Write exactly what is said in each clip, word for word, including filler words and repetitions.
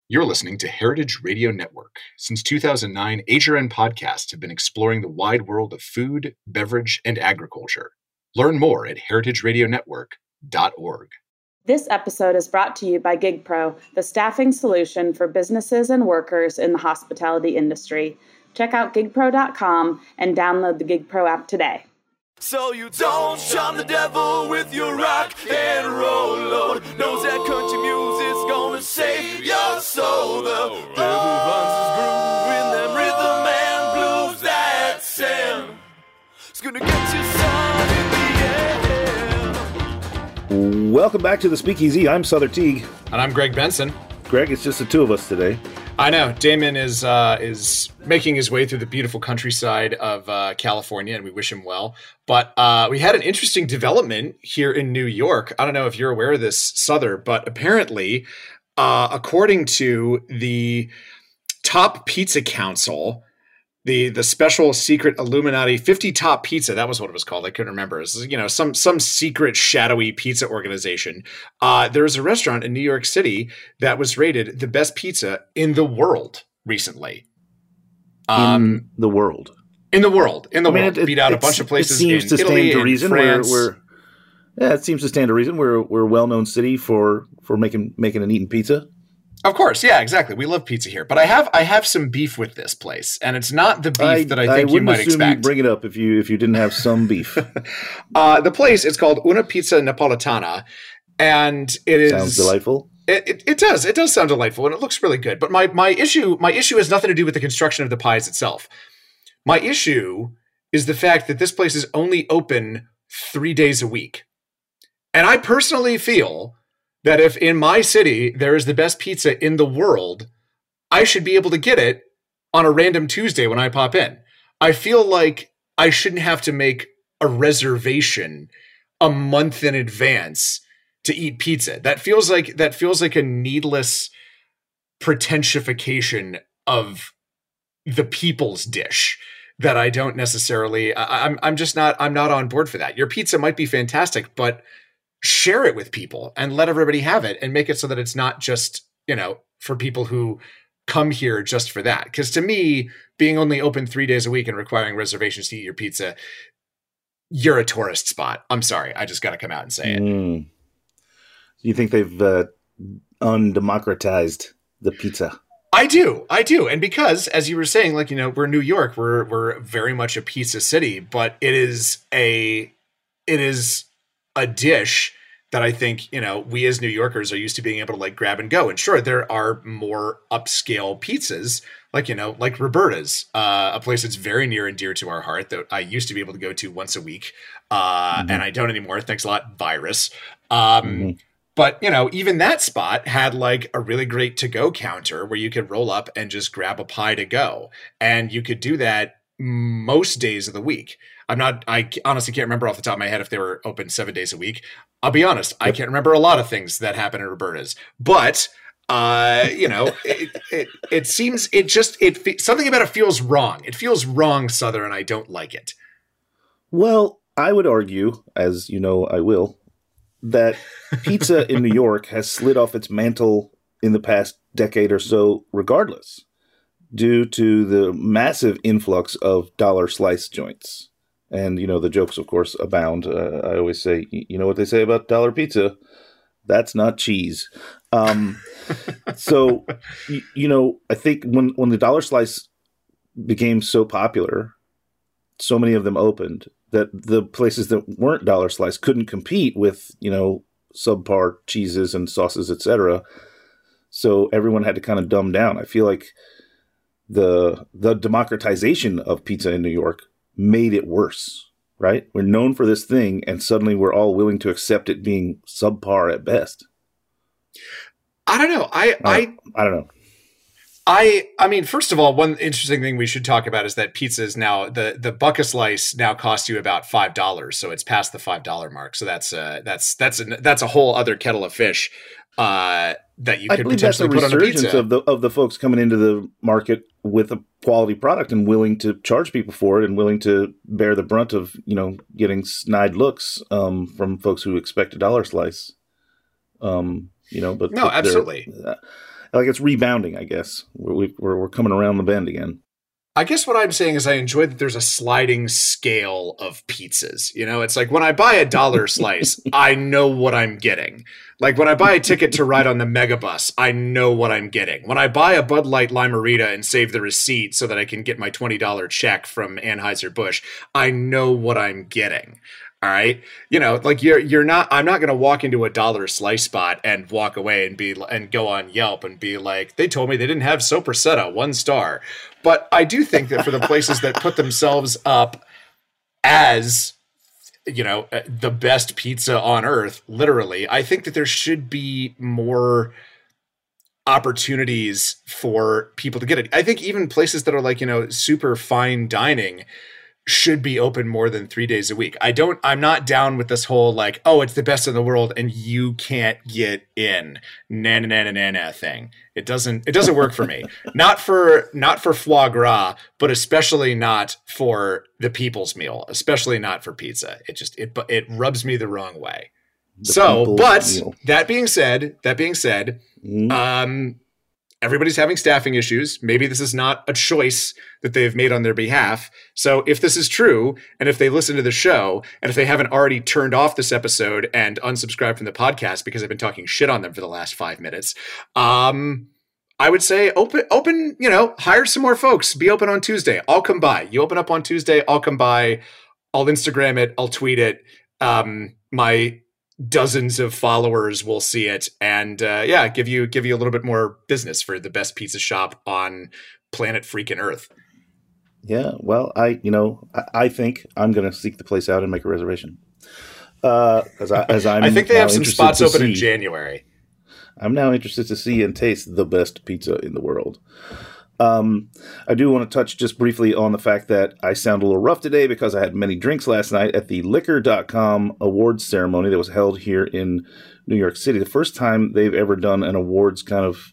You're listening to Heritage Radio Network. Since two thousand nine, H R N podcasts have been exploring the wide world of food, beverage, and agriculture. Learn more at heritage radio network dot org. This episode is brought to you by GigPro, the staffing solution for businesses and workers in the hospitality industry. Check out gig pro dot com and download the GigPro app today. So you don't charm the devil with your rock and roll load. Knows that country music's gonna save your soul. The devil finds his groove in them rhythm and blues that sound. It's gonna get you sun in the air. Welcome back to the Speakeasy. I'm Souther Teague. And I'm Greg Benson. Greg, it's just the two of us today. I know. Damon is uh, is making his way through the beautiful countryside of uh, California, and we wish him well. But uh, we had an interesting development here in New York. I don't know if you're aware of this, Souther, but apparently, uh, according to the Top Pizza Council, the the special secret Illuminati fifty Top Pizza, that was what it was called. I couldn't remember. It was, you know, some some secret shadowy pizza organization. Uh, there was a restaurant in New York City that was rated the best pizza in the world recently. Um, in the world. In the world. In the I mean, world. It, it, Beat out a bunch of places it seems in to Italy, stand to in reason. France. We're, we're, yeah, it seems to stand to reason. We're we're a well-known city for, for making making and eating pizza. Of course, yeah, exactly. We love pizza here, but I have I have some beef with this place, and it's not the beef I, that I think I you might assume expect. You'd bring it up if you if you didn't have some beef. uh, the place is called Una Pizza Napoletana, and it is sounds delightful. It, it it does it does sound delightful, and it looks really good. But my my issue my issue has nothing to do with the construction of the pies itself. My issue is the fact that this place is only open three days a week, and I personally feel that if in my city there is the best pizza in the world, I should be able to get it on a random Tuesday when I pop in. I feel like I shouldn't have to make a reservation a month in advance to eat pizza. That feels like that feels like a needless pretentification of the people's dish that I don't necessarily I, I'm I'm just not I'm not on board for that. Your pizza might be fantastic, but share it with people and let everybody have it and make it so that it's not just, you know, for people who come here just for that. Because to me, being only open three days a week and requiring reservations to eat your pizza, you're a tourist spot. I'm sorry. I just got to come out and say it. Mm. You think they've uh, undemocratized the pizza? I do. I do. And because, as you were saying, like, you know, we're New York, we're, we're very much a pizza city, but it is a, it is a dish that I think, you know, we as New Yorkers are used to being able to like grab and go. And sure, there are more upscale pizzas, like, you know, like Roberta's, uh, a place that's very near and dear to our heart that I used to be able to go to once a week. Uh, mm-hmm. And I don't anymore. Thanks a lot, virus. Um, mm-hmm. But, you know, even that spot had like a really great to-go counter where you could roll up and just grab a pie to go. And you could do that most days of the week. I'm not, I honestly can't remember off the top of my head if they were open seven days a week. I'll be honest. I can't remember a lot of things that happen at Roberta's, but, uh, you know, it, it, it seems, it just, it, something about it feels wrong. It feels wrong, Souther, and I don't like it. Well, I would argue, as you know, I will, that pizza in New York has slid off its mantle in the past decade or so, regardless, due to the massive influx of dollar slice joints. And, you know, the jokes, of course, abound. Uh, I always say, you know what they say about dollar pizza? That's not cheese. Um, so, you, you know, I think when, when the dollar slice became so popular, so many of them opened, that the places that weren't dollar slice couldn't compete with, you know, subpar cheeses and sauces, et cetera. So everyone had to kind of dumb down. I feel like the the democratization of pizza in New York made it worse, right? We're known for this thing, and suddenly we're all willing to accept it being subpar at best. I don't know. I I, I, I don't know. I I mean, first of all, one interesting thing we should talk about is that pizza is now the the bucket slice now costs you about five dollars, so it's past the five dollar mark. So that's uh that's that's a, that's a whole other kettle of fish uh, that you could potentially put on a pizza. I believe that's a resurgence of the of the folks coming into the market with a quality product and willing to charge people for it and willing to bear the brunt of, you know, getting snide looks um, from folks who expect a dollar slice. Um, you know, but no, absolutely. Uh, like it's rebounding. I guess we're we're, we're coming around the bend again. I guess what I'm saying is I enjoy that there's a sliding scale of pizzas. You know, it's like when I buy a dollar slice, I know what I'm getting. Like when I buy a ticket to ride on the Megabus, I know what I'm getting. When I buy a Bud Light Lime-A-Rita and save the receipt so that I can get my twenty dollars check from Anheuser-Busch, I know what I'm getting. All right. You know, like you're, you're not, I'm not going to walk into a dollar slice spot and walk away and be, and go on Yelp and be like, they told me they didn't have Sopressata, one star. But I do think that for the places that put themselves up as, you know, the best pizza on earth, literally, I think that there should be more opportunities for people to get it. I think even places that are like, you know, super fine dining should be open more than three days a week. I don't, I'm not down with this whole like, oh, it's the best in the world and you can't get in na na na na na thing. It doesn't, it doesn't work for me. Not for, not for foie gras, but especially not for the people's meal, especially not for pizza. It just, it, it rubs me the wrong way. The so, but meal. that being said, that being said, mm. um, everybody's having staffing issues. Maybe this is not a choice that they've made on their behalf. So if this is true, and if they listen to the show, and if they haven't already turned off this episode and unsubscribed from the podcast because I've been talking shit on them for the last five minutes, um, I would say open, open, you know, hire some more folks. Be open on Tuesday. I'll come by. You open up on Tuesday, I'll come by. I'll Instagram it. I'll tweet it. Um, my dozens of followers will see it and uh, yeah, give you give you a little bit more business for the best pizza shop on planet freaking Earth. Yeah, well, I you know I, I think I'm going to seek the place out and make a reservation. Uh, as I as I'm I think they have some spots open see, in January. I'm now interested to see and taste the best pizza in the world. Um, I do want to touch just briefly on the fact that I sound a little rough today because I had many drinks last night at the liquor dot com awards ceremony that was held here in New York City. The first time they've ever done an awards kind of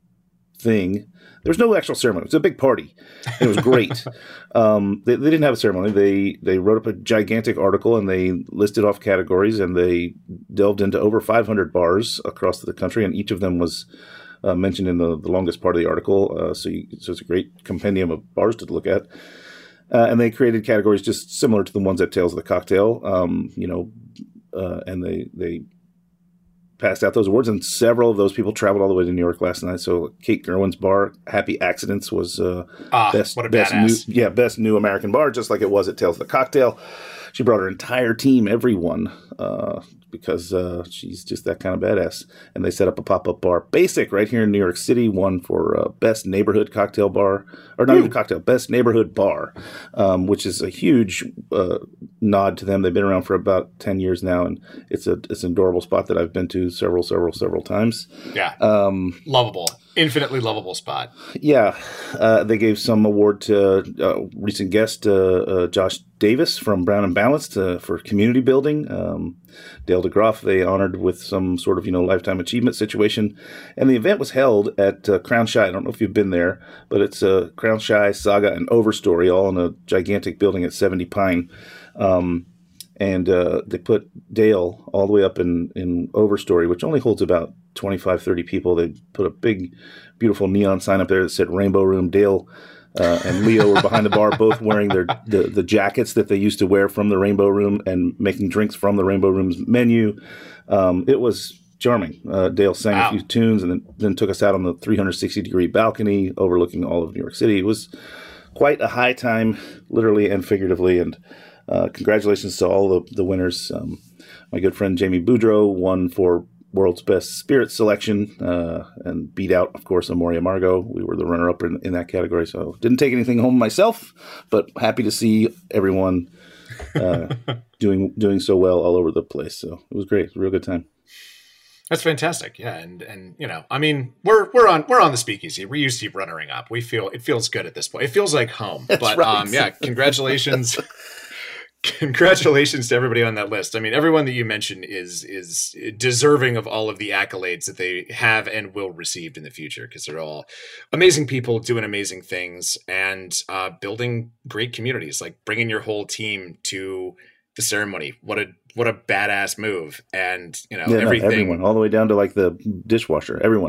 thing. There was no actual ceremony. It was a big party. It was great. um, they, they didn't have a ceremony. They they wrote up a gigantic article and they listed off categories and they delved into over five hundred bars across the country, and each of them was Uh, mentioned in the, the longest part of the article, uh, so, you, so it's a great compendium of bars to look at. Uh, and they created categories just similar to the ones at Tales of the Cocktail, um, you know, uh, and they they passed out those awards, and several of those people traveled all the way to New York last night. So Kate Gerwin's bar, Happy Accidents, was uh, ah, best, what a best badass. new, yeah, best new American bar, just like it was at Tales of the Cocktail. She brought her entire team, everyone, uh, because uh, she's just that kind of badass. And they set up a pop-up bar, Basic, right here in New York City, one for uh, best neighborhood cocktail bar, or not Ooh. even cocktail, best neighborhood bar, um, which is a huge uh, nod to them. They've been around for about ten years now, and it's a it's an adorable spot that I've been to several, several, several times. Yeah, um, lovable, infinitely lovable spot. Yeah, uh, they gave some award to uh, recent guest uh, uh, Josh Davis from Brown and Balanced uh, for community building. Um, Dale DeGroff they honored with some sort of, you know, lifetime achievement situation. And the event was held at uh, Crown Shy. I don't know if you've been there, but it's uh, Crown Shy, Saga, and Overstory all in a gigantic building at seventy Pine. Um, and uh, they put Dale all the way up in, in Overstory, which only holds about twenty-five, thirty people. They put a big, beautiful neon sign up there that said Rainbow Room. Dale Uh, and Leo were behind the bar, both wearing their the, the jackets that they used to wear from the Rainbow Room and making drinks from the Rainbow Room's menu. Um, it was charming. Uh, Dale sang wow. a few tunes and then, then took us out on the three hundred sixty degree balcony overlooking all of New York City. It was quite a high time, literally and figuratively. And uh, congratulations to all the, the winners. Um, my good friend Jamie Boudreau won for World's Best Spirit Selection uh, and beat out, of course, Amoria Margot. We were the runner-up in, in that category, so didn't take anything home myself, but happy to see everyone uh, doing doing so well all over the place. So it was great. It was a real good time. That's fantastic. Yeah, and and you know, I mean, we're we're on we're on the speakeasy. We used to keep runnering up. We feel it feels good at this point. It feels like home. That's but right. um, yeah, congratulations. Congratulations to everybody on that list. I mean, everyone that you mentioned is is deserving of all of the accolades that they have and will receive in the future, because they're all amazing people doing amazing things and uh, building great communities, like bringing your whole team to the ceremony. What a what a badass move. And, you know, yeah, everything. No, everyone, all the way down to like the dishwasher, everyone.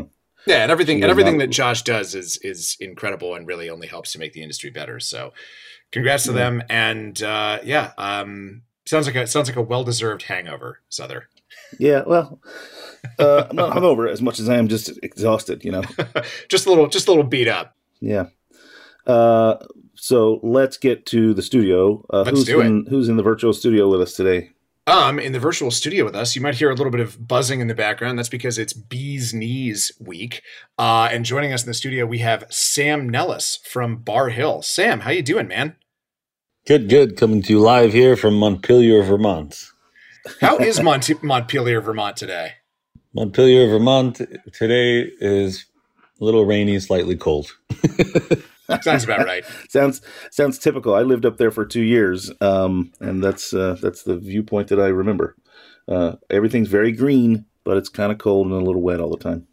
Yeah, and everything She and was everything not- that Josh does is is incredible and really only helps to make the industry better. So, congrats to Yeah. them. And uh, yeah, um, sounds like a sounds like a well deserved hangover, Souther. Yeah, well, uh, I'm not hungover as much as I am just exhausted, you know. just a little, just a little beat up. Yeah. Uh, so let's get to the studio. Uh, Let's who's do in, Who's in the virtual studio with us today? Um, in the virtual studio with us, you might hear a little bit of buzzing in the background. That's because it's Bee's Knees week. Uh, and joining us in the studio, we have Sam Nellis from Bar Hill. Sam, how you doing, man? Good, good. Coming to you live here from Montpelier, Vermont. How is Mont- Montpelier, Vermont today? Montpelier, Vermont today is a little rainy, slightly cold. Sounds about right. sounds sounds typical. I lived up there for two years, um, and that's uh, that's the viewpoint that I remember. Uh, everything's very green, but it's kind of cold and a little wet all the time.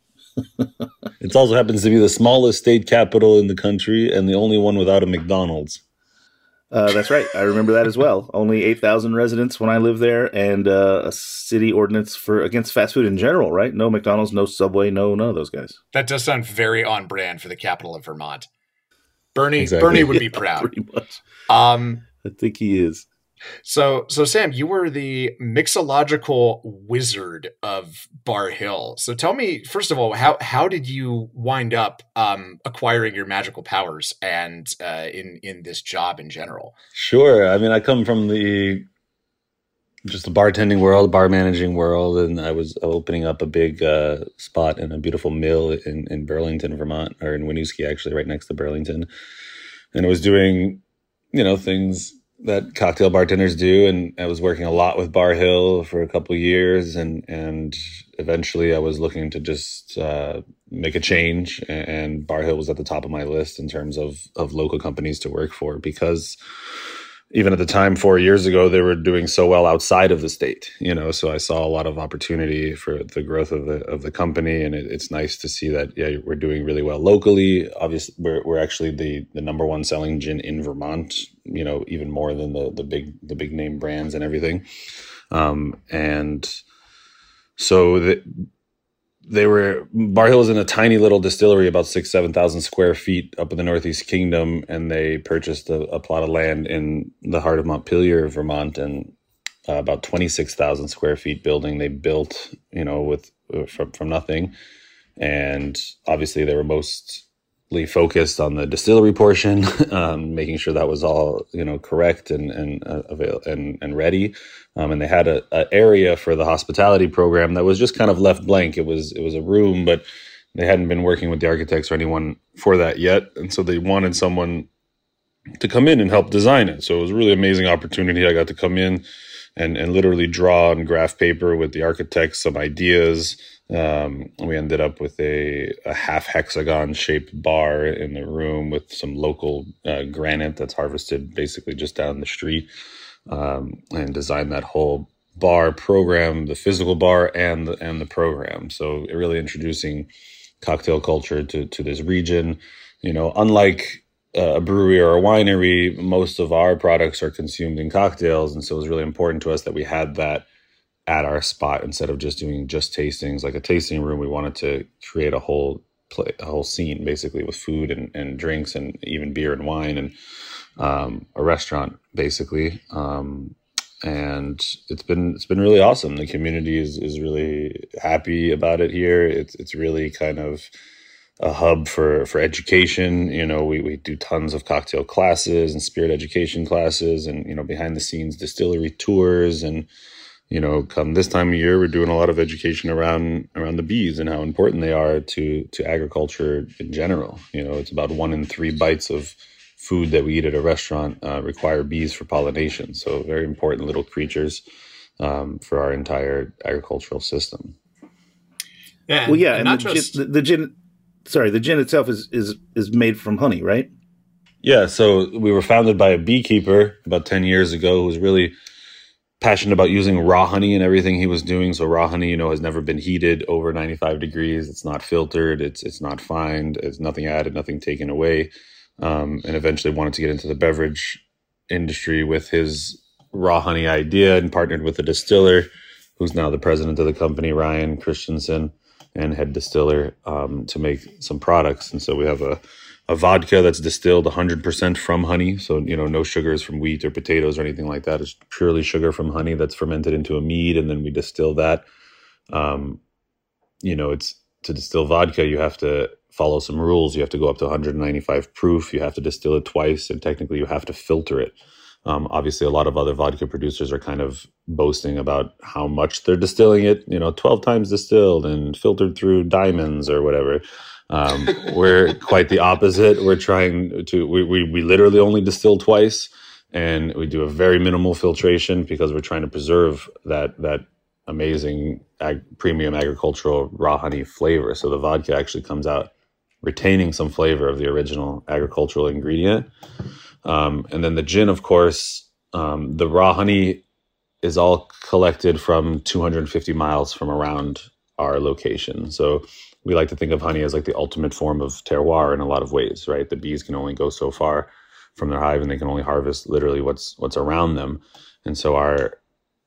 It also happens to be the smallest state capital in the country and the only one without a McDonald's. Uh, that's right. I remember that as well. Only eight thousand residents when I lived there, and uh, a city ordinance for against fast food in general, right? No McDonald's, no Subway, no none of those guys. That does sound very on brand for the capital of Vermont. Bernie, Exactly. Bernie would be proud. Pretty much. Um, I think he is. so, so Sam, you were the mixological wizard of Bar Hill. So, tell me first of all, how how did you wind up um, acquiring your magical powers and uh, in in this job in general? Sure. I mean, I come from the just the bartending world, bar managing world, and I was opening up a big uh, spot in a beautiful mill in, in Burlington, Vermont, or in Winooski, actually, right next to Burlington. And I was doing, you know, things that cocktail bartenders do, and I was working a lot with Bar Hill for a couple of years, and and eventually I was looking to just uh, make a change, and Bar Hill was at the top of my list in terms of of local companies to work for, because even at the time, four years ago, they were doing so well outside of the state, you know, so I saw a lot of opportunity for the growth of the of the company. And it, it's nice to see that, yeah, we're doing really well locally. Obviously, we're we're actually the the number one selling gin in Vermont, you know, even more than the the big the big name brands and everything. Um, and so the, they were Bar Hill is in a tiny little distillery, about six, seven thousand square feet up in the Northeast Kingdom, and they purchased a, a plot of land in the heart of Montpelier, Vermont, and uh, about twenty-six thousand square feet building they built, you know, with uh, from from nothing, and obviously they were mostly focused on the distillery portion, um, making sure that was all, you know, correct and and uh, avail- and and ready. Um, and they had a, a area for the hospitality program that was just kind of left blank. It was it was a room, but they hadn't been working with the architects or anyone for that yet, and so they wanted someone to come in and help design it. So it was a really amazing opportunity. I got to come in and and literally draw on graph paper with the architects some ideas. Um, we ended up with a, a half hexagon shaped bar in the room with some local uh, granite that's harvested basically just down the street. Um, and design that whole bar program, the physical bar and the, and the program. So really introducing cocktail culture to, to this region. You know, unlike uh, a brewery or a winery, most of our products are consumed in cocktails. And so it was really important to us that we had that at our spot instead of just doing just tastings. Like a tasting room, we wanted to create a whole play, a whole scene basically with food and, and drinks and even beer and wine, and um, a restaurant basically. Um, and it's been, it's been really awesome. The community is, is really happy about it here. It's, it's really kind of a hub for, for education. You know, we, we do tons of cocktail classes and spirit education classes and, you know, behind the scenes distillery tours. And, you know, come this time of year, we're doing a lot of education around, around the bees and how important they are to, to agriculture in general. You know, it's about one in three bites of food that we eat at a restaurant uh, require bees for pollination. So very important little creatures um, for our entire agricultural system. Yeah. Well, yeah, and, and, not the, just gin, the, the gin, sorry, the gin itself is is is made from honey, right? Yeah, so we were founded by a beekeeper about ten years ago who was really passionate about using raw honey in everything he was doing. So raw honey, you know, has never been heated over ninety-five degrees. It's not filtered. It's it's not fined. It's nothing added, nothing taken away. Um, and eventually wanted to get into the beverage industry with his raw honey idea and partnered with a distiller who's now the president of the company, Ryan Christensen. and head distiller um, to make some products. And so we have a, a vodka that's distilled one hundred percent from honey. So, you know, no sugars from wheat or potatoes or anything like that. It's purely sugar from honey that's fermented into a mead, and then we distill that. Um, you know, it's to distill vodka, you have to follow some rules. You have to go up to one hundred ninety-five proof. You have to distill it twice, and technically you have to filter it. Um, obviously, a lot of other vodka producers are kind of boasting about how much they're distilling it, you know, twelve times distilled and filtered through diamonds or whatever. Um, we're quite the opposite. We're trying to, we, we, we literally only distill twice, and we do a very minimal filtration because we're trying to preserve that, that amazing ag- premium agricultural raw honey flavor. So the vodka actually comes out retaining some flavor of the original agricultural ingredient. Um, and then the gin, of course, um, the raw honey is all collected from two hundred fifty miles from around our location. So we like to think of honey as like the ultimate form of terroir in a lot of ways, right? The bees can only go so far from their hive, and they can only harvest literally what's what's around them. And so our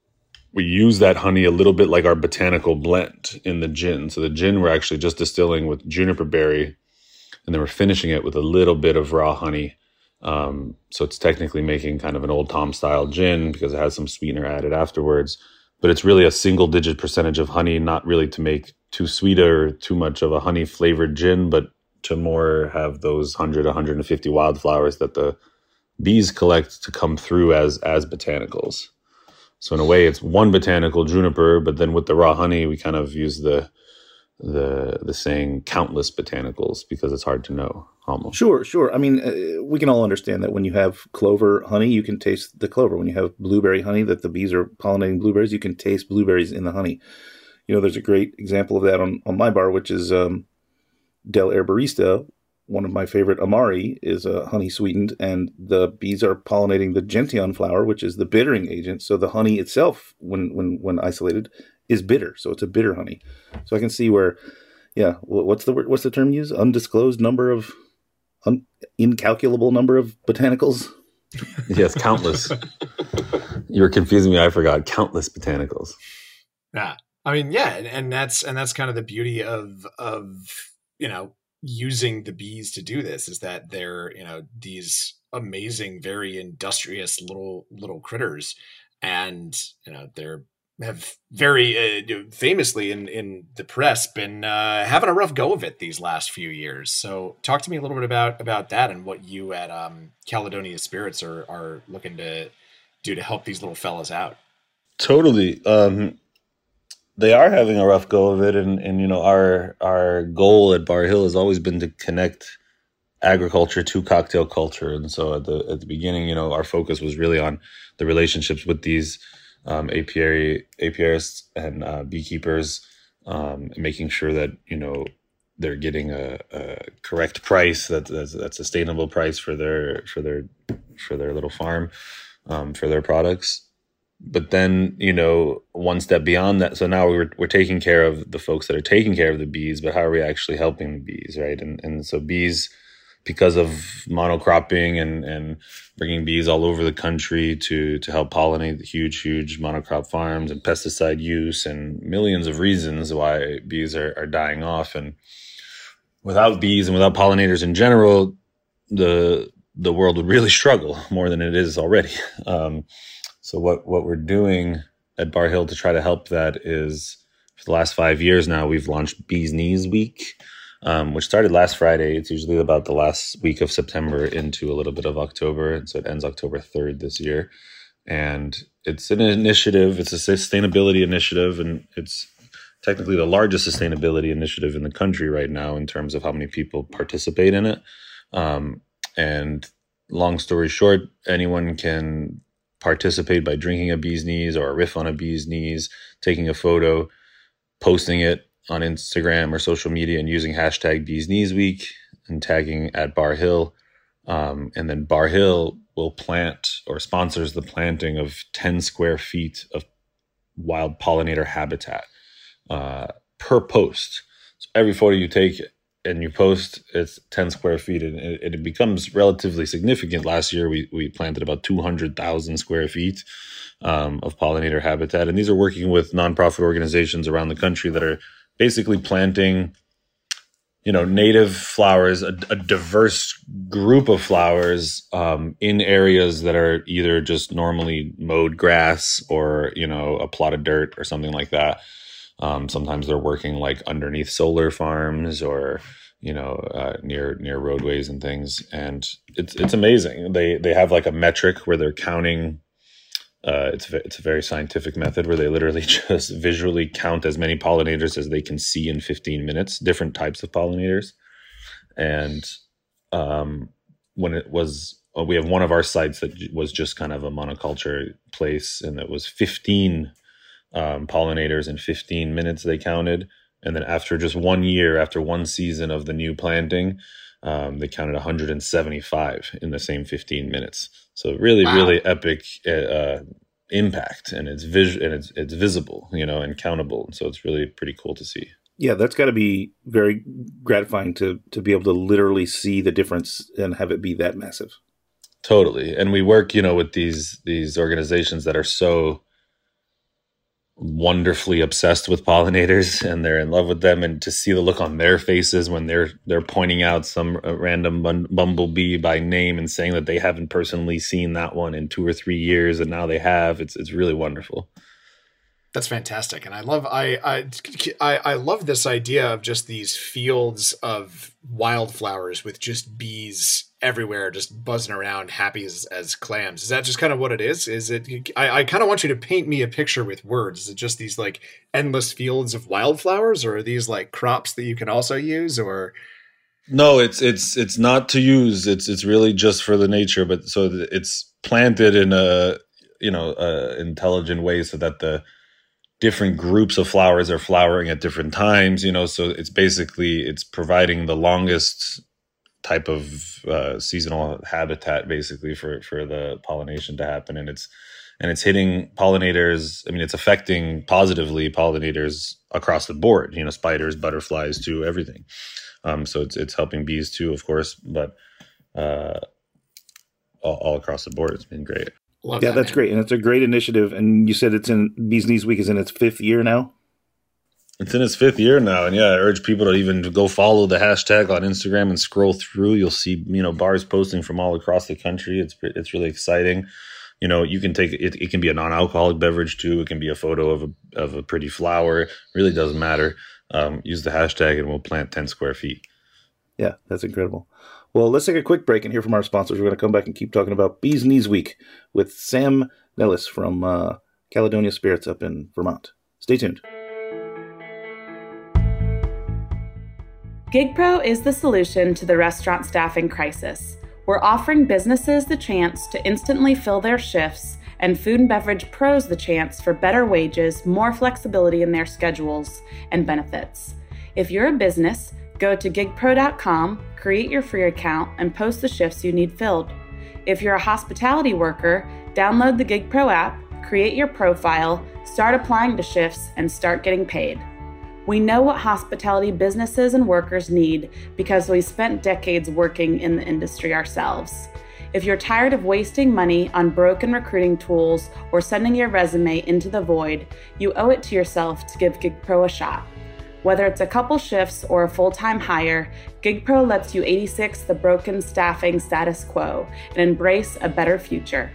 we use that honey a little bit like our botanical blend in the gin. So the gin, we're actually just distilling with juniper berry, and then we're finishing it with a little bit of raw honey. Um, so it's technically making kind of an Old Tom style gin because it has some sweetener added afterwards, but it's really a single digit percentage of honey, not really to make too sweet or too much of a honey flavored gin, but to more have those one hundred, one hundred fifty wildflowers that the bees collect to come through as, as botanicals. So in a way it's one botanical, juniper, but then with the raw honey, we kind of use the, the, the saying countless botanicals because it's hard to know. Almost. Sure, sure. I mean, uh, we can all understand that when you have clover honey, you can taste the clover. When you have blueberry honey, that the bees are pollinating blueberries, you can taste blueberries in the honey. You know, there's a great example of that on, on my bar, which is um, Del Herbarista. One of my favorite Amari is uh, honey sweetened, and the bees are pollinating the gentian flower, which is the bittering agent. So the honey itself, when when when isolated, is bitter. So it's a bitter honey. So I can see where, yeah, what's the what's the term used? Undisclosed number of Un- incalculable number of botanicals. Yes, countless. You were confusing me. I forgot. Countless botanicals. Yeah, I mean, yeah, and, and that's and that's kind of the beauty of of you know using the bees to do this, is that they're you know these amazing, very industrious little little critters, and you know they're have very uh, famously in, in the press been uh, having a rough go of it these last few years. So talk to me a little bit about, about that and what you at um, Caledonia Spirits are, are looking to do to help these little fellas out. Totally. Um, they are having a rough go of it. And, and, you know, our, our goal at Bar Hill has always been to connect agriculture to cocktail culture. And so at the, at the beginning, you know, our focus was really on the relationships with these Um, apiary, apiarists and uh, beekeepers, um, making sure that, you know, they're getting a, a correct price, that that's a sustainable price for their, for their, for their little farm, um, for their products. But then, you know, one step beyond that. So now we're, we're taking care of the folks that are taking care of the bees, but how are we actually helping the bees? Right. And, and so bees, because of monocropping and, and bringing bees all over the country to, to help pollinate the huge, huge monocrop farms and pesticide use and millions of reasons why bees are, are dying off. And without bees and without pollinators in general, the the world would really struggle more than it is already. Um, so what, what we're doing at Bar Hill to try to help that is, for the last five years now, we've launched Bees Knees Week, Um, which started last Friday. It's usually about the last week of September into a little bit of October. And so it ends October third this year. And it's an initiative. It's a sustainability initiative. And it's technically the largest sustainability initiative in the country right now in terms of how many people participate in it. Um, and long story short, anyone can participate by drinking a bee's knees or a riff on a bee's knees, taking a photo, posting it on Instagram or social media and using hashtag Bees Knees Week and tagging at Bar Hill. Um, and then Bar Hill will plant or sponsors the planting of ten square feet of wild pollinator habitat uh, per post. So every photo you take and you post, it's ten square feet, and it, it becomes relatively significant. Last year, we, we planted about two hundred thousand square feet um, of pollinator habitat. And these are working with nonprofit organizations around the country that are basically planting, you know, native flowers, a, a diverse group of flowers um, in areas that are either just normally mowed grass or, you know, a plot of dirt or something like that. Um, sometimes they're working like underneath solar farms or, you know, uh, near near roadways and things. And it's it's amazing. They they have like a metric where they're counting. Uh, it's it's a very scientific method where they literally just visually count as many pollinators as they can see in fifteen minutes, different types of pollinators. And um, when it was, uh, we have one of our sites that was just kind of a monoculture place, and it was fifteen um, pollinators in fifteen minutes they counted. And then after just one year, after one season of the new planting, um, they counted one hundred seventy-five in the same fifteen minutes. So really, wow. really epic uh, impact, and it's vis- and it's it's visible, you know, and countable. So it's really pretty cool to see. Yeah, that's got to be very gratifying to to be able to literally see the difference and have it be that massive. Totally, and we work, you know, with these these organizations that are so wonderfully obsessed with pollinators, and they're in love with them, and to see the look on their faces when they're they're pointing out some random bun- bumblebee by name and saying that they haven't personally seen that one in two or three years, and now they have. It's it's really wonderful. That's fantastic, and I love I I I, I love this idea of just these fields of wildflowers with just bees everywhere, just buzzing around, happy as, as clams. Is that just kind of what it is? Is it? I, I kind of want you to paint me a picture with words. Is it just these like endless fields of wildflowers, or are these like crops that you can also use? Or no, it's it's it's not to use. It's it's really just for the nature, but so it's planted in a you know a intelligent way so that the different groups of flowers are flowering at different times. You know, so it's basically it's providing the longest type of uh, seasonal habitat basically for, for the pollination to happen. And it's, and it's hitting pollinators. I mean, it's affecting positively pollinators across the board, you know, spiders, butterflies too, everything. Um, so it's, it's helping bees too, of course, but uh, all, all across the board. It's been great. Love yeah, that, that's man. great. And it's a great initiative. And you said it's in Bees Knees Week is in its fifth year now. It's in its fifth year now, and yeah, I urge people to even go follow the hashtag on Instagram and scroll through. You'll see, you know, bars posting from all across the country. It's it's really exciting. You know, you can take it. It can be a non-alcoholic beverage too. It can be a photo of a of a pretty flower. It really doesn't matter. Um, use the hashtag, and we'll plant ten square feet. Yeah, that's incredible. Well, let's take a quick break and hear from our sponsors. We're going to come back and keep talking about Bees Knees Week with Sam Nellis from uh, Caledonia Spirits up in Vermont. Stay tuned. GigPro is the solution to the restaurant staffing crisis. We're offering businesses the chance to instantly fill their shifts, and food and beverage pros the chance for better wages, more flexibility in their schedules, and benefits. If you're a business, go to gig pro dot com, create your free account, and post the shifts you need filled. If you're a hospitality worker, download the GigPro app, create your profile, start applying to shifts, and start getting paid. We know what hospitality businesses and workers need because we spent decades working in the industry ourselves. If you're tired of wasting money on broken recruiting tools or sending your resume into the void, you owe it to yourself to give GigPro a shot. Whether it's a couple shifts or a full-time hire, GigPro lets you eighty-six the broken staffing status quo and embrace a better future.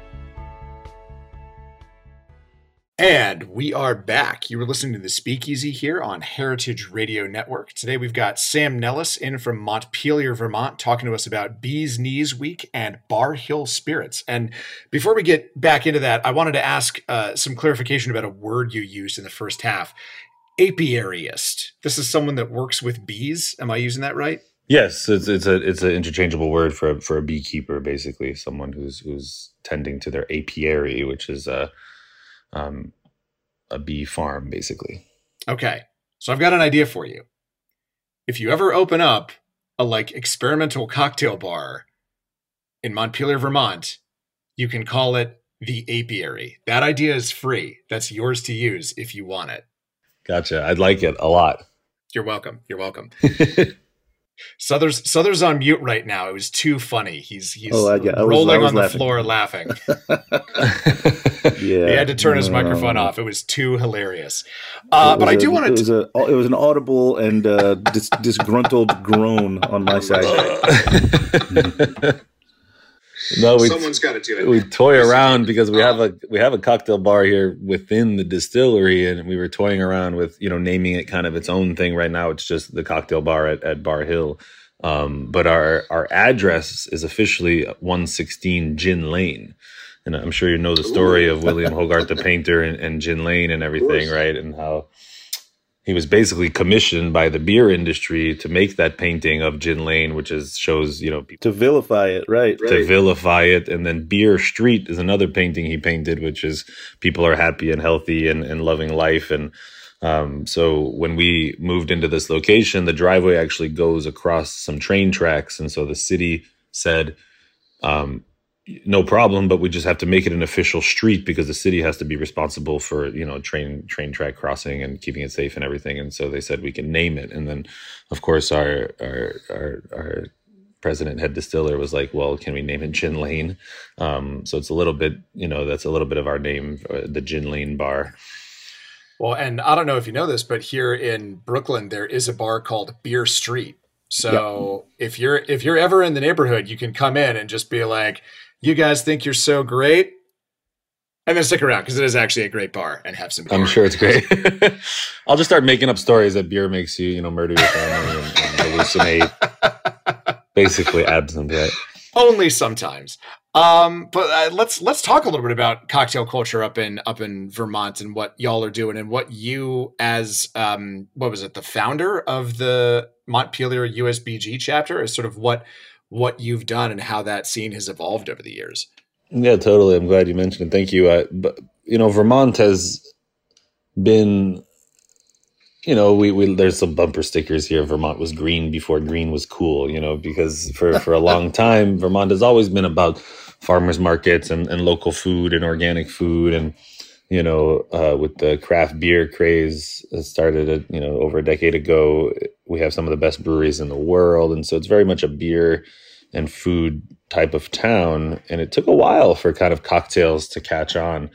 And we are back. You were listening to The Speakeasy here on Heritage Radio Network. Today we've got Sam Nellis in from Montpelier, Vermont, talking to us about Bees Knees Week and Bar Hill Spirits. And before we get back into that, I wanted to ask uh, some clarification about a word you used in the first half. Apiarist. This is someone that works with bees. Am I using that right? Yes, it's it's a it's an interchangeable word for for a beekeeper, basically someone who's who's tending to their apiary, which is a um, a bee farm, basically. Okay, so I've got an idea for you. If you ever open up a like experimental cocktail bar in Montpelier, Vermont, you can call it the apiary. That idea is free. That's yours to use if you want it. Gotcha. I'd like it a lot. You're welcome. You're welcome. Souther's Souther's on mute right now. It was too funny. He's he's oh, I, yeah, I rolling was, on the laughing. floor laughing. Yeah, he had to turn his no, microphone no. off. It was too hilarious. Uh, but I do want to. It was a. It was an audible and uh, dis- disgruntled groan on my side. No, we Someone's got to do it. we toy around because we have a we have a cocktail bar here within the distillery, and we were toying around with, you know, naming it kind of its own thing. Right now, it's just the cocktail bar at, at Bar Hill, um, but our our address is officially one sixteen Gin Lane, and I'm sure you know the story of William Hogarth the painter and, and Gin Lane and everything, right? And how he was basically commissioned by the beer industry to make that painting of Gin Lane, which is shows, you know, people To vilify it, right? to right. vilify it. And then Beer Street is another painting he painted, which is people are happy and healthy and, and loving life. And um, so when we moved into this location, the driveway actually goes across some train tracks. And so the city said, um, no problem, but we just have to make it an official street because the city has to be responsible for, you know, train train track crossing and keeping it safe and everything. And so they said we can name it. And then, of course, our our our, our president head distiller was like, well, can we name it Gin Lane? Um, so it's a little bit, you know, that's a little bit of our name, uh, the Gin Lane Bar. Well, and I don't know if you know this, but here in Brooklyn, there is a bar called Beer Street. So yep. if you're if you're ever in the neighborhood, you can come in and just be like, you guys think you're so great? And then stick around because it is actually a great bar and have some beer. I'm sure it's great. I'll just start making up stories that beer makes you, you know, murder your family and, and hallucinate. Basically absinthe, right? Only sometimes. Um, but uh, let's let's talk a little bit about cocktail culture up in up in Vermont and what y'all are doing and what you as um what was it, the founder of the Montpelier U S B G chapter is sort of what what you've done and how that scene has evolved over the years. Yeah, totally. I'm glad you mentioned it. Thank you. Uh, but you know, Vermont has been, you know, we, we there's some bumper stickers here. Vermont was green before green was cool, you know, because for, for a long time, Vermont has always been about farmers markets and, and local food and organic food. And, you know, uh, with the craft beer craze that started, uh, you know, over a decade ago, we have some of the best breweries in the world. And so it's very much a beer and food type of town. And it took a while for kind of cocktails to catch on.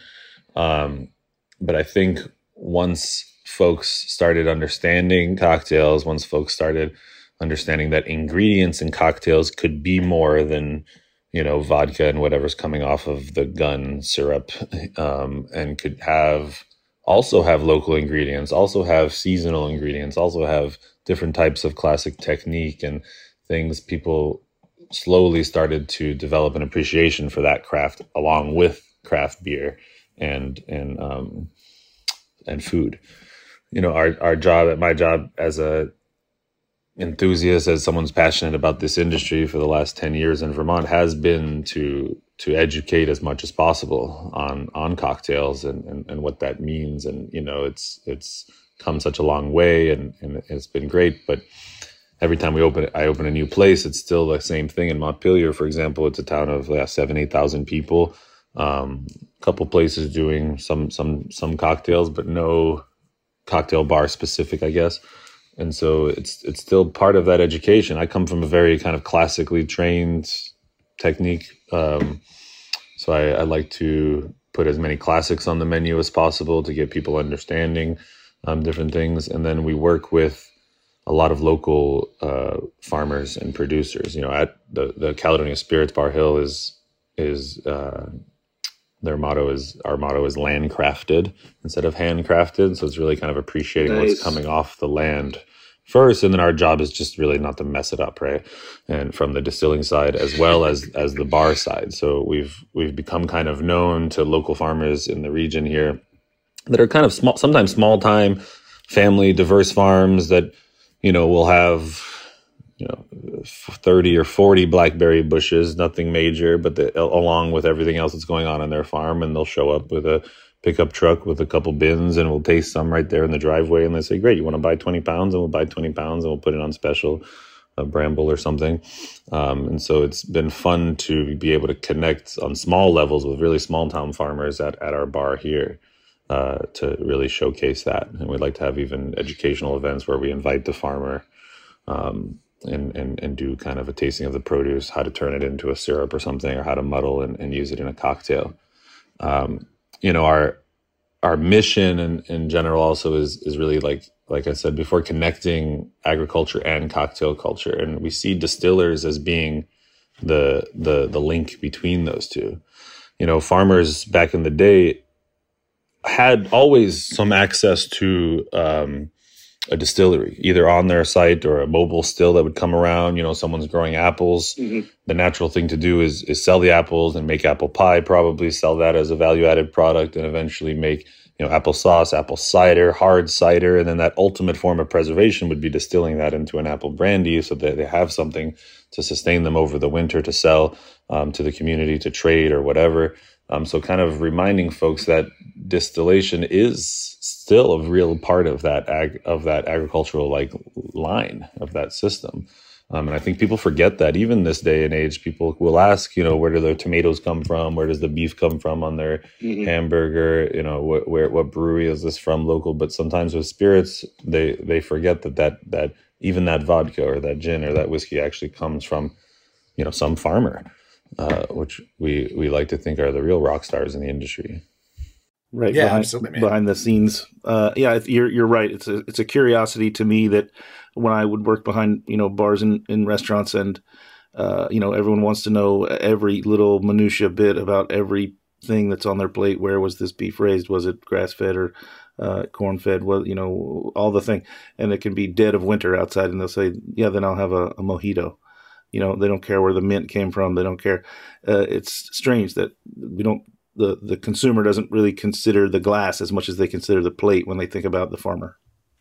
Um, but I think once folks started understanding cocktails, once folks started understanding that ingredients in cocktails could be more than, you know, vodka and whatever's coming off of the gun syrup, um, and could have also have local ingredients, also have seasonal ingredients, also have different types of classic technique and things, people slowly started to develop an appreciation for that craft along with craft beer and and um, and food. You know, our our job, my job as a enthusiast, as someone's passionate about this industry for the last ten years in Vermont, has been to to educate as much as possible on on cocktails and, and, and what that means. And, you know, it's it's come such a long way and, and it's been great. But every time we open I open a new place, it's still the same thing. In Montpelier, for example, it's a town of yeah, seven, eight thousand people. Um, a couple places doing some some some cocktails, but no cocktail bar specific, I guess. And so it's it's still part of that education. I come from a very kind of classically trained technique. Um, so I, I like to put as many classics on the menu as possible to get people understanding um, different things. And then we work with a lot of local uh, farmers and producers. You know, at the, the Caledonia Spirits Bar Hill is is uh, their motto is our motto is land crafted instead of handcrafted. So it's really kind of appreciating nice. What's coming off the land first, and then our job is just really not to mess it up, right? And from the distilling side as well as as the bar side. So we've we've become kind of known to local farmers in the region here that are kind of small, sometimes small time, family, diverse farms that, you know, will have, you know, thirty or forty blackberry bushes, nothing major, but the, along with everything else that's going on in their farm, and they'll show up with a pickup truck with a couple bins and we'll taste some right there in the driveway. And they say, great, you want to buy twenty pounds? And we'll buy twenty pounds and we'll put it on special, a Bramble or something. Um, and so it's been fun to be able to connect on small levels with really small town farmers at, at our bar here uh, to really showcase that. And we'd like to have even educational events where we invite the farmer um, and, and, and do kind of a tasting of the produce, how to turn it into a syrup or something, or how to muddle and, and use it in a cocktail. Um, you know, our our mission in, in general also is is really like like I said before, connecting agriculture and cocktail culture, and we see distillers as being the the the link between those two. You know, farmers back in the day had always some access to um, a distillery, either on their site or a mobile still that would come around. You know, someone's growing apples. Mm-hmm. The natural thing to do is is sell the apples and make apple pie, probably sell that as a value-added product, and eventually make, you know, applesauce, apple cider, hard cider. And then that ultimate form of preservation would be distilling that into an apple brandy so that they have something to sustain them over the winter to sell um, to the community, to trade or whatever. Um, so kind of reminding folks that distillation is still a real part of that ag- of that agricultural like line of that system. Um, and I think people forget that even this day and age, people will ask, you know, where do their tomatoes come from? Where does the beef come from on their mm-hmm. hamburger? You know, wh- where what brewery is this from local? But sometimes with spirits, they they forget that that that even that vodka or that gin or that whiskey actually comes from, you know, some farmer. Uh, which we, we like to think are the real rock stars in the industry. Right. Yeah, behind, absolutely, man. Behind the scenes. Uh, yeah, you're, you're right. It's a, it's a curiosity to me that when I would work behind, you know, bars and, and restaurants and, uh, you know, everyone wants to know every little minutia bit about everything that's on their plate. Where was this beef raised? Was it grass fed or uh, corn fed? Well, you know, all the thing. And it can be dead of winter outside and they'll say, yeah, then I'll have a, a mojito. You know, they don't care where the mint came from. They don't care. Uh, it's strange that we don't, the, the consumer doesn't really consider the glass as much as they consider the plate when they think about the farmer.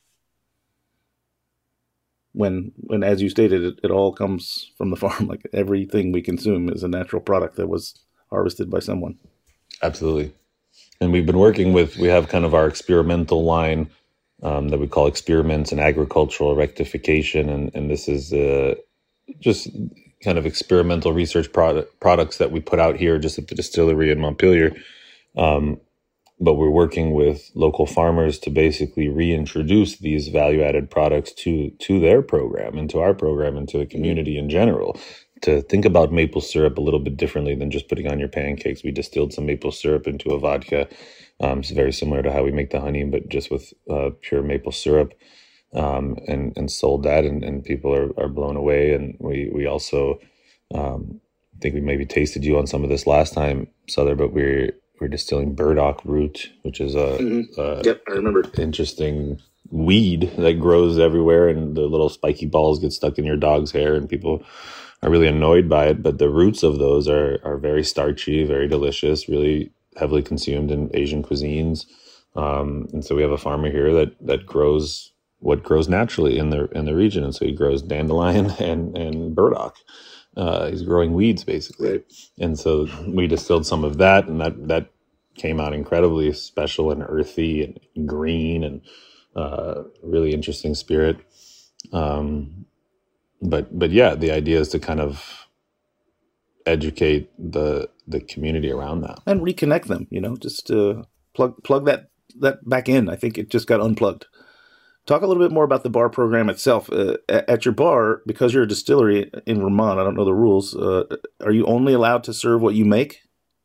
When, when as you stated, it, it all comes from the farm. Like everything we consume is a natural product that was harvested by someone. Absolutely. And we've been working with, we have kind of our experimental line um, that we call Experiments in Agricultural Rectification. And, and this is, uh, just kind of experimental research product, products that we put out here just at the distillery in Montpelier. Um, but we're working with local farmers to basically reintroduce these value-added products to, to their program and to our program and to the community in general, to think about maple syrup a little bit differently than just putting on your pancakes. We distilled some maple syrup into a vodka. Um, it's very similar to how we make the honey, but just with uh, pure maple syrup. Um, and, and sold that, and, and people are, are blown away. And we, we also, um, I think we maybe tasted you on some of this last time, Souther, but we're, we're distilling burdock root, which is a, mm-hmm. a yep, I remember. interesting weed that grows everywhere, and the little spiky balls get stuck in your dog's hair, and people are really annoyed by it. But the roots of those are, are very starchy, very delicious, really heavily consumed in Asian cuisines. Um, and so we have a farmer here that, that grows what grows naturally in the in the region, and so he grows dandelion and and burdock. Uh, he's growing weeds basically, right. And so we distilled some of that, and that that came out incredibly special and earthy and green and uh, really interesting spirit. Um, but but yeah, the idea is to kind of educate the the community around that and reconnect them. You know, just uh, plug plug that that back in. I think it just got unplugged. Talk a little bit more about the bar program itself. Uh, at your bar, because you're a distillery in Vermont, I don't know the rules. Uh, are you only allowed to serve what you make?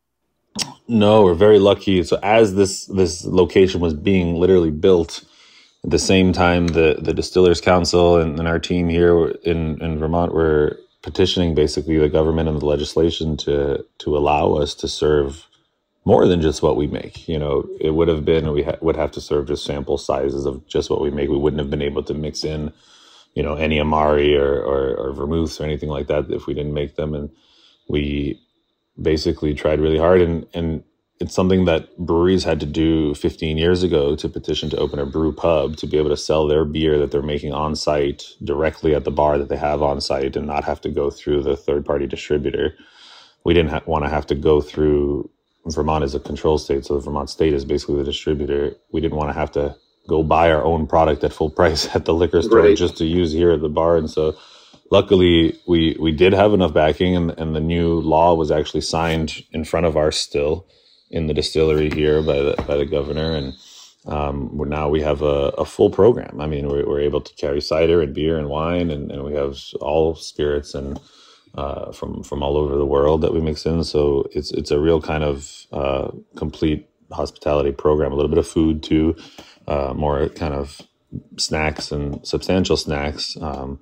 No, we're very lucky. So as this this location was being literally built, at the same time, the, the Distillers Council and, and our team here in, in Vermont were petitioning basically the government and the legislation to to allow us to serve more than just what we make. You know, it would have been, we ha- would have to serve just sample sizes of just what we make. We wouldn't have been able to mix in, you know, any Amari or, or, or vermouths or anything like that if we didn't make them. And we basically tried really hard. And, and it's something that breweries had to do fifteen years ago to petition to open a brew pub to be able to sell their beer that they're making on site directly at the bar that they have on site and not have to go through the third party distributor. We didn't ha- want to have to go through, Vermont is a control state, so the Vermont state is basically the distributor. We didn't want to have to go buy our own product at full price at the liquor store right. just to use here at the bar. And so luckily we we did have enough backing, and, and the new law was actually signed in front of our still in the distillery here by the by the governor. And um, we're, now we have a, a full program. I mean, we're, we're able to carry cider and beer and wine, and, and we have all spirits and Uh, from from all over the world that we mix in. So it's it's a real kind of uh, complete hospitality program, a little bit of food too, uh, more kind of snacks and substantial snacks. Um,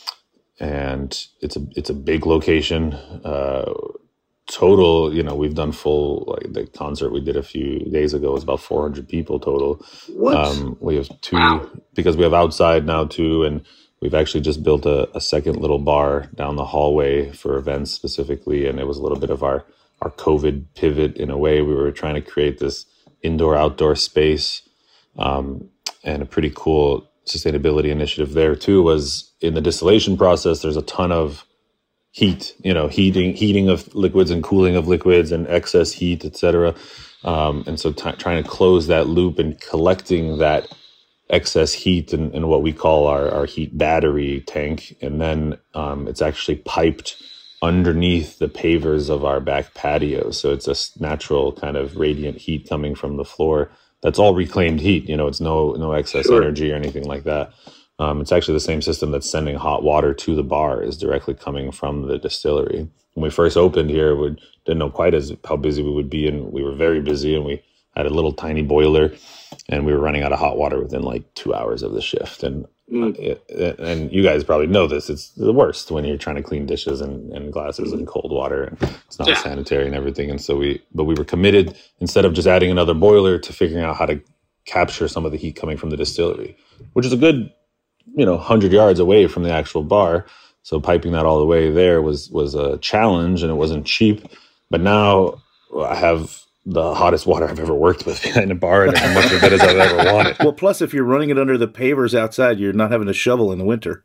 and it's a it's a big location. Uh, total, you know, we've done full, like the concert we did a few days ago was about four hundred people total. What? Um, we have two, Wow. because we have outside now too, and we've actually just built a, a second little bar down the hallway for events specifically, and it was a little bit of our our COVID pivot in a way. We were trying to create this indoor outdoor space, um, and a pretty cool sustainability initiative there too was in the distillation process. There's a ton of heat, you know, heating heating of liquids and cooling of liquids and excess heat, et cetera. Um, and so t- trying to close that loop and collecting that excess heat in, in what we call our, our heat battery tank. And then um, it's actually piped underneath the pavers of our back patio. So it's a natural kind of radiant heat coming from the floor. That's all reclaimed heat. You know, it's no no excess Sure. energy or anything like that. Um, it's actually the same system that's sending hot water to the bar is directly coming from the distillery. When we first opened here, we didn't know quite as how busy we would be, and we were very busy, and we had a little tiny boiler, and we were running out of hot water within like two hours of the shift. And Mm. it, and you guys probably know this. It's the worst when you're trying to clean dishes and, and glasses in cold water, and it's not Yeah. sanitary and everything. And so we, but we were committed, instead of just adding another boiler, to figuring out how to capture some of the heat coming from the distillery, which is a good, you know, hundred yards away from the actual bar. So piping that all the way there was was a challenge, and it wasn't cheap. But now I have the hottest water I've ever worked with behind a bar, and as much of it as I've ever wanted. Well, plus, if you're running it under the pavers outside, you're not having to shovel in the winter,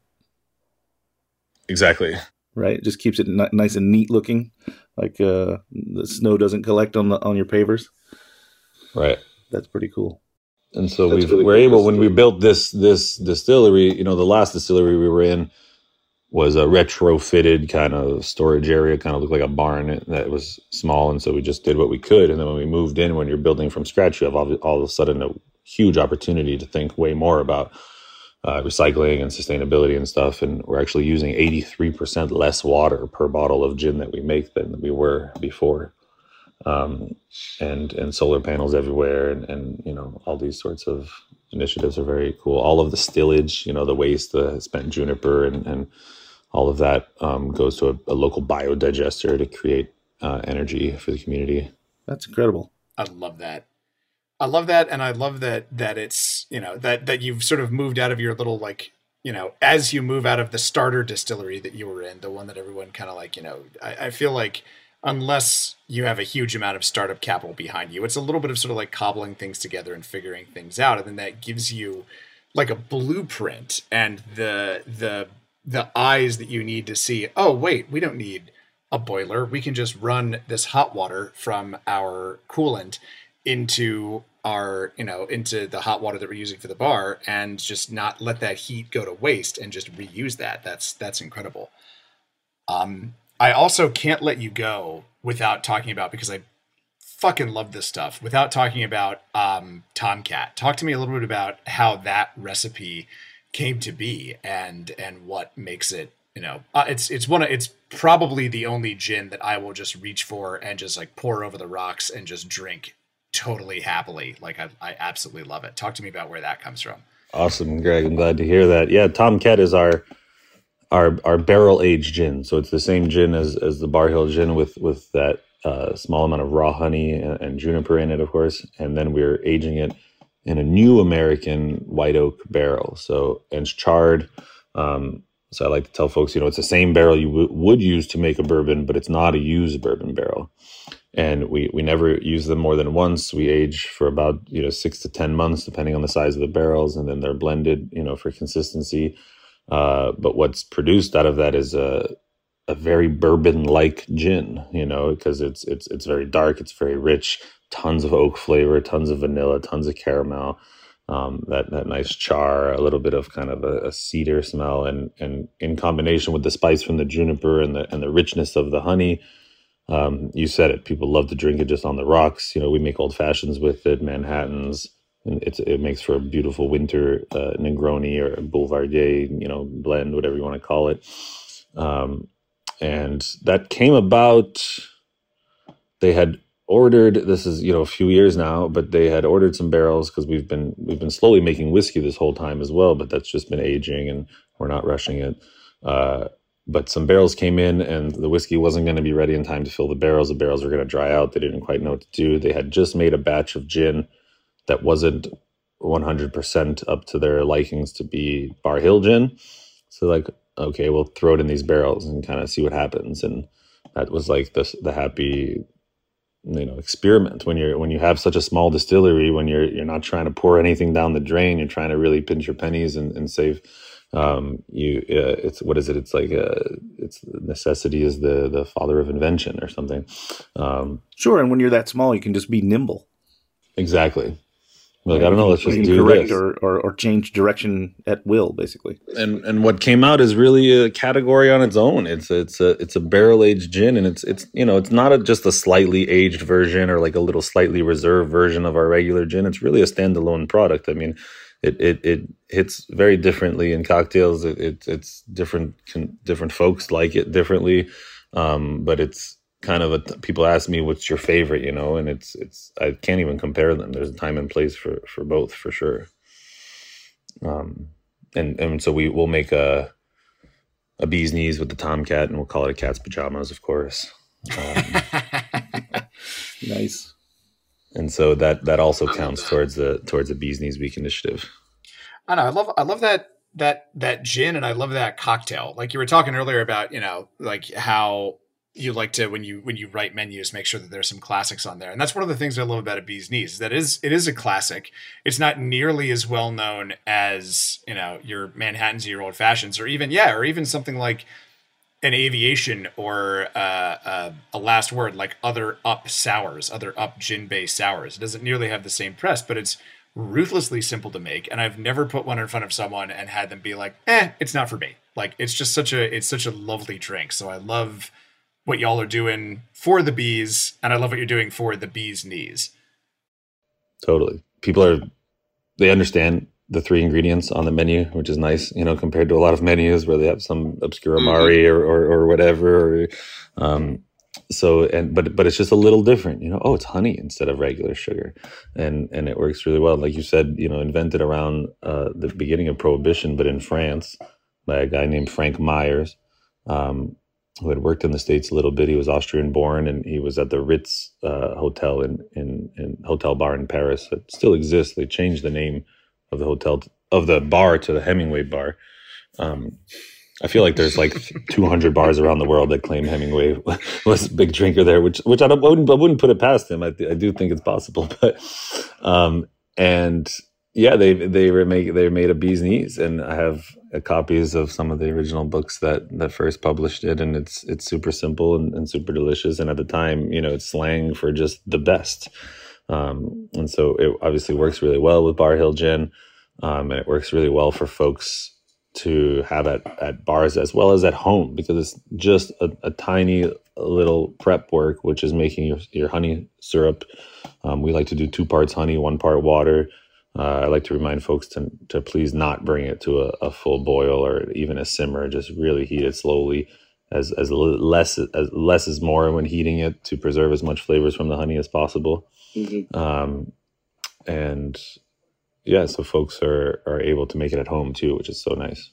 Exactly. right? It just keeps it ni- nice and neat looking, like uh, the snow doesn't collect on the on your pavers. Right. That's pretty cool. And so That's we really were cool. able, when we built this this distillery, you know, the last distillery we were in was a retrofitted kind of storage area, kind of looked like a barn that was small. And so we just did what we could. And then when we moved in, when you're building from scratch, you have all, all of a sudden a huge opportunity to think way more about uh, recycling and sustainability and stuff. And we're actually using eighty-three percent less water per bottle of gin that we make than we were before. Um, and and solar panels everywhere, and, and you know, all these sorts of initiatives are very cool. All of the stillage, you know, the waste, the spent juniper, and and all of that um, goes to a, a local biodigester to create uh, energy for the community. That's incredible. I love that. I love that, and I love that that it's, you know, that that you've sort of moved out of your little, like, you know, as you move out of the starter distillery that you were in, the one that everyone kind of like, you know, I, I feel like unless you have a huge amount of startup capital behind you, it's a little bit of sort of like cobbling things together and figuring things out, and then that gives you like a blueprint and the the the eyes that you need to see, oh wait, we don't need a boiler, we can just run this hot water from our coolant into our, you know, into the hot water that we're using for the bar, and just not let that heat go to waste and just reuse that. That's that's incredible. Um, I also can't let you go without talking about, because I fucking love this stuff, without talking about um, Tomcat. Talk to me a little bit about how that recipe came to be, and and what makes it, you know, uh, it's it's one of, it's probably the only gin that I will just reach for and just like pour over the rocks and just drink totally happily. Like I, I absolutely love it. Talk to me about where that comes from. Awesome, Greg. I'm glad to hear that. Yeah, Tomcat is our our our barrel aged gin. So it's the same gin as as the Bar Hill gin, with with that uh, small amount of raw honey and, and juniper in it, of course. And then we're aging it in a new American white oak barrel. So, and it's charred. Um, so I like to tell folks, you know, it's the same barrel you w- would use to make a bourbon, but it's not a used bourbon barrel. And we, we never use them more than once. We age for about, you know, six to ten months, depending on the size of the barrels. And then they're blended, you know, for consistency. Uh, but what's produced out of that is a, a very bourbon-like gin, you know, because it's, it's, it's very dark. It's very rich, tons of oak flavor, tons of vanilla, tons of caramel, um, that, that nice char, a little bit of kind of a, a cedar smell. And, and in combination with the spice from the juniper and the, and the richness of the honey, Um, you said it. People love to drink it just on the rocks. You know, we make old fashions with it, Manhattans, and it's it makes for a beautiful winter uh, Negroni or Boulevardier, you know, blend, whatever you want to call it. Um, and that came about. They had ordered, this is, you know, a few years now, but they had ordered some barrels because we've been we've been slowly making whiskey this whole time as well, but that's just been aging and we're not rushing it. Uh, but some barrels came in and the whiskey wasn't going to be ready in time to fill the barrels. The barrels were going to dry out. They didn't quite know what to do. They had just made a batch of gin that wasn't one hundred percent up to their likings to be Bar Hill gin. So like, okay, we'll throw it in these barrels and kind of see what happens. And that was like the the happy, you know, experiment when you're when you have such a small distillery, when you're you're not trying to pour anything down the drain, you're trying to really pinch your pennies and, and save. Um, you uh, it's what is it? It's like uh it's necessity is the the father of invention or something. Um, sure, and when you're that small, you can just be nimble. Exactly. Like, I don't know, let's just you can do correct this. Or, or, or change direction at will, basically. And and what came out is really a category on its own. It's it's a it's a barrel aged gin, and it's it's you know it's not a, just a slightly aged version or like a little slightly reserved version of our regular gin. It's really a standalone product. I mean, it it it hits very differently in cocktails. It, it it's different different folks like it differently, um, but it's kind of a people ask me what's your favorite, you know, and it's it's I can't even compare them. There's a time and place for for both for sure. Um, and and so we will make a a bee's knees with the tomcat, and we'll call it a cat's pajamas, of course. Um, nice. And so that that also counts towards the towards the bee's knees week initiative. I know. I love I love that that that gin, and I love that cocktail. Like you were talking earlier about, you know, like how you like to, when you when you write menus, make sure that there's some classics on there. And that's one of the things I love about a bee's knees, is that it is it is a classic. It's not nearly as well known as, you know, your Manhattans or your old fashions, or even yeah, or even something like an Aviation or uh, uh, a Last Word, like other up sours, other up gin based sours. It doesn't nearly have the same press, but it's ruthlessly simple to make. And I've never put one in front of someone and had them be like, eh, it's not for me. Like, it's just such a it's such a lovely drink. So I love what y'all are doing for the bees, and I love what you're doing for the bees' knees. Totally. People are, they understand the three ingredients on the menu, which is nice, you know, compared to a lot of menus where they have some obscure amari or, or, or whatever. Or, um, so, and, but, but it's just a little different, you know, oh, it's honey instead of regular sugar. And, and it works really well. Like you said, you know, invented around uh, the beginning of Prohibition, but in France by a guy named Frank Myers. Um, who had worked in the States a little bit. He was Austrian born, and he was at the Ritz uh, Hotel in, in, in Hotel Bar in Paris. It still exists. They changed the name of the hotel, t- of the bar to the Hemingway Bar. Um, I feel like there's like two hundred bars around the world that claim Hemingway was a big drinker there, which which I, don't, I, wouldn't, I wouldn't put it past him. I, I do think it's possible. But um, and yeah, they they remake they made a bee's knees, and I have uh, copies of some of the original books that that first published it, and it's it's super simple and, and super delicious. And at the time, you know, it's slang for just the best. Um, and so it obviously works really well with Bar Hill Gin, um, and it works really well for folks to have at, at bars as well as at home, because it's just a, a tiny little prep work, which is making your, your honey syrup. Um, we like to do two parts honey, one part water. Uh, I like to remind folks to to please not bring it to a, a full boil or even a simmer. Just really heat it slowly, as as less as less is more when heating it, to preserve as much flavors from the honey as possible. Mm-hmm. Um, and yeah, so folks are are able to make it at home too, which is so nice.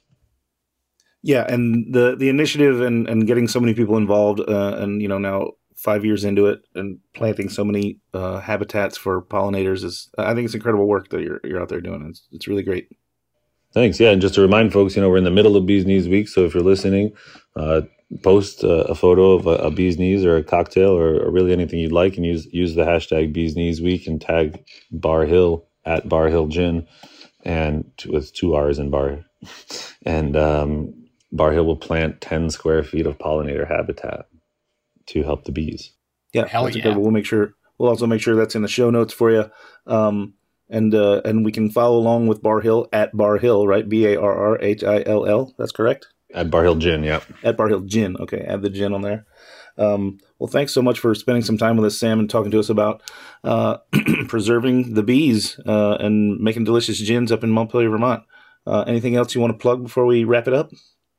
Yeah, and the the initiative and, and getting so many people involved, uh, and you know now five years into it and planting so many uh, habitats for pollinators is, I think it's incredible work that you're you're out there doing. It's it's really great. Thanks. Yeah, and just to remind folks, you know, we're in the middle of Bee's Knees Week, so if you're listening, uh, post uh, a photo of a, a Bee's Knees or a cocktail or, or really anything you'd like, and use use the hashtag Bee's Knees Week and tag Bar Hill at Bar Hill Gin, and to, with two R's in bar, and um, Bar Hill will plant ten square feet of pollinator habitat to help the bees. Yeah, Hell that's yeah. incredible. We'll make sure. We'll also make sure that's in the show notes for you, um, and uh, and we can follow along with Bar Hill at Bar Hill, right? B A R R H I L L. That's correct. At Bar Hill Gin, yeah. At Bar Hill Gin. Okay, add the gin on there. Um, well, thanks so much for spending some time with us, Sam, and talking to us about uh, preserving the bees uh, and making delicious gins up in Montpelier, Vermont. Uh, anything else you want to plug before we wrap it up?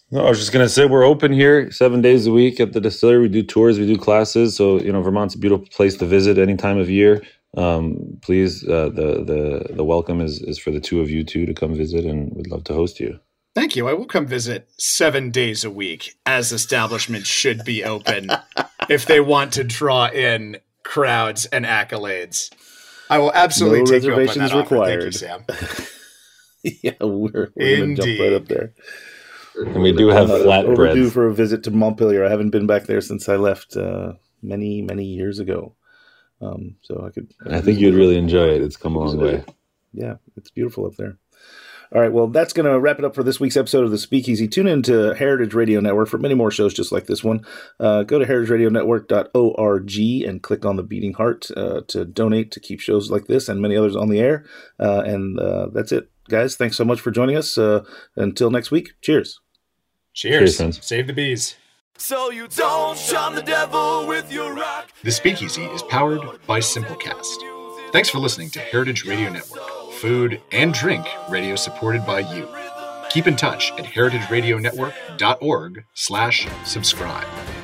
No, I was just gonna say we're open here seven days a week at the distillery. We do tours, we do classes. So you know, Vermont's a beautiful place to visit any time of year. Um, please, uh, the the the welcome is is for the two of you two to come visit, and we'd love to host you. Thank you. I will come visit seven days a week, as establishments should be open if they want to draw in crowds and accolades. I will absolutely No take you up on that reservations offer. required. Thank you, Sam. Yeah, we're, we're going to jump right up there. And we do have Uh, flatbreads. overdue for a visit to Montpelier. I haven't been back there since I left uh, many, many years ago. Um, so I could. I think you'd really enjoy it. It's come a long way. Yeah, it's beautiful up there. All right, well, that's going to wrap it up for this week's episode of The Speakeasy. Tune in to Heritage Radio Network for many more shows just like this one. Uh, go to heritage radio network dot org and click on the beating heart uh, to donate to keep shows like this and many others on the air. Uh, and uh, that's it, guys. Thanks so much for joining us. Uh, until next week, cheers. Cheers. Cheers, friends. Save the bees. So you don't charm the devil with your rock. The Speakeasy is powered by Simplecast. Thanks for listening to Heritage Radio Network, food and drink radio supported by you. Keep in touch at heritage radio network dot org slash subscribe.